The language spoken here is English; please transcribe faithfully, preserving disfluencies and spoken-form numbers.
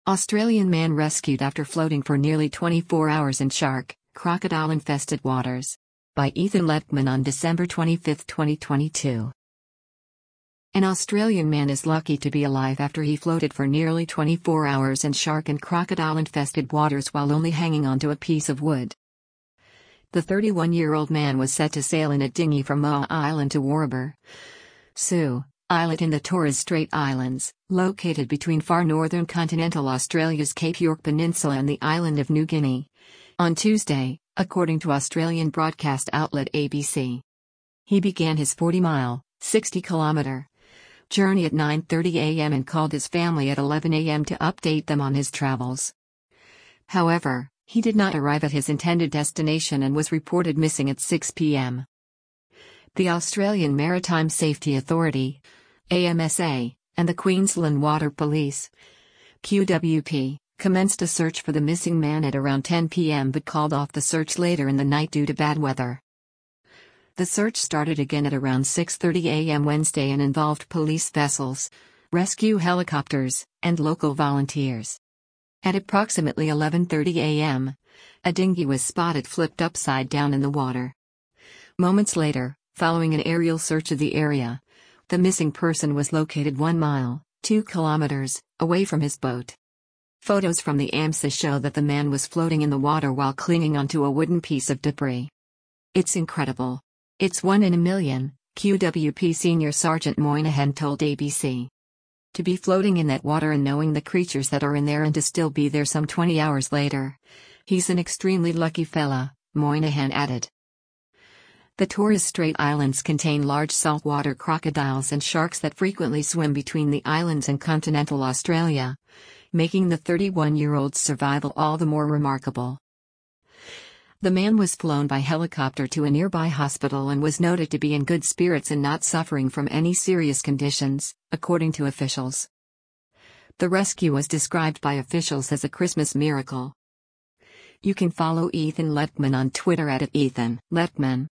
Australian man rescued after floating for nearly twenty-four hours in shark, crocodile-infested waters. By Ethan Letman on December twenty-fifth, twenty twenty-two. An Australian man is lucky to be alive after he floated for nearly twenty-four hours in shark and crocodile-infested waters while only hanging onto a piece of wood. The thirty-one-year-old man was set to sail in a dinghy from Moa Island to Warburg, Sue Islet in the Torres Strait Islands, located between far northern continental Australia's Cape York Peninsula and the island of New Guinea, on Tuesday, according to Australian broadcast outlet A B C. He began his forty-mile, sixty-kilometre journey at nine thirty a m and called his family at eleven a m to update them on his travels. However, he did not arrive at his intended destination and was reported missing at six p m The Australian Maritime Safety Authority, A M S A, and the Queensland Water Police, Q W P, commenced a search for the missing man at around ten p m but called off the search later in the night due to bad weather. The search started again at around six thirty a m Wednesday and involved police vessels, rescue helicopters, and local volunteers. At approximately eleven thirty a m, a dinghy was spotted flipped upside down in the water. Moments later, following an aerial search of the area, the missing person was located one mile, two kilometers, away from his boat. Photos from the A M S A show that the man was floating in the water while clinging onto a wooden piece of debris. "It's incredible. It's one in a million," Q W P Senior Sergeant Moynihan told A B C. "To be floating in that water and knowing the creatures that are in there and to still be there some twenty hours later. He's an extremely lucky fella," Moynihan added. The Torres Strait Islands contain large saltwater crocodiles and sharks that frequently swim between the islands and continental Australia, making the thirty-one-year-old's survival all the more remarkable. The man was flown by helicopter to a nearby hospital and was noted to be in good spirits and not suffering from any serious conditions, according to officials. The rescue was described by officials as a Christmas miracle. You can follow Ethan Letman on Twitter at Ethan Letman.